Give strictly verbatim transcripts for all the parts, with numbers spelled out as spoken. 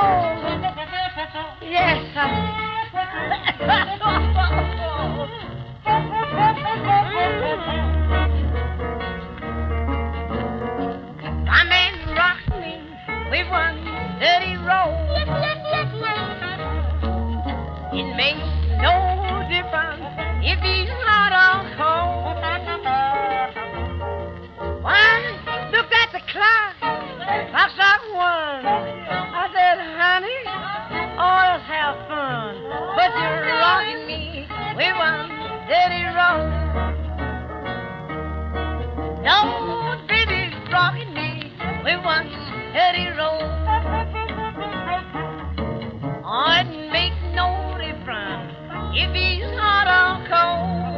Yes. My man rocked me with one steady roll. It makes no difference if he's hot or cold. Why, look at the clock. Clock's like one. I said, honey, oh, let's have fun. But you're rocking me with one steady roll. No, baby's rocking me with one steady roll. Oh, it makes no difference if he's hot or cold.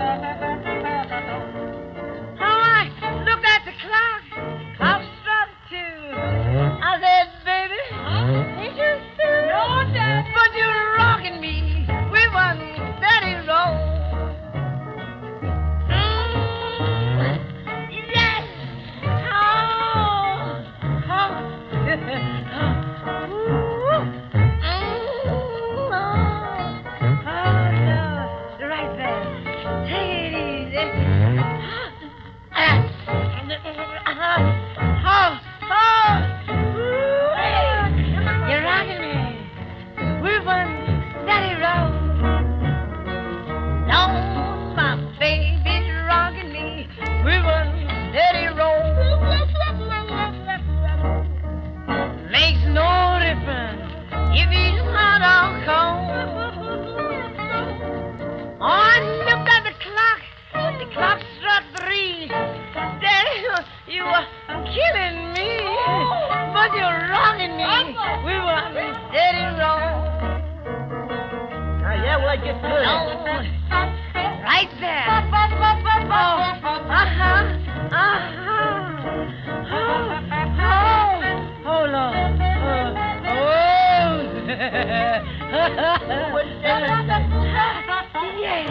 Oh, I look at the clock. Clock struck two. I said, baby, ain't you through? No, Dad. But you're rocking me with one steady roll. Mm, yes. Oh, oh. Ooh. Right there. Take it easy. Oh, oh. You're rocking me with one steady roll. No, my baby's rocking me with one steady roll. Makes no difference if he's hot or cold. Oh, look at the clock. The clock struck three. Daddy, you are killing me. But you're rocking me with one steady roll. Uh, yeah, well, I get good. Oh, right there. Oh, uh-huh, uh-huh. Oh, oh, oh, Lord. Oh, What's that? yeah.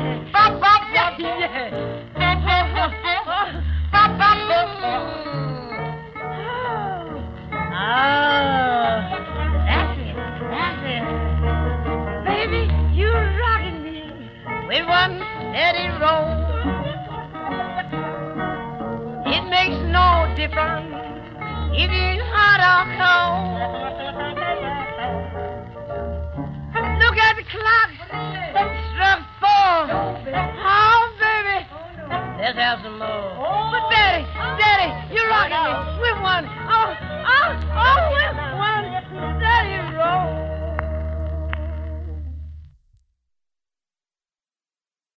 Oh, that's it, that's it. Baby, you're rocking me with one steady roll. It makes no difference if you're hot or cold. Look at the clock. Struck four. Oh, baby. Let's have some more. But Daddy, Daddy, you're rocking me with one. Oh, oh, oh, with one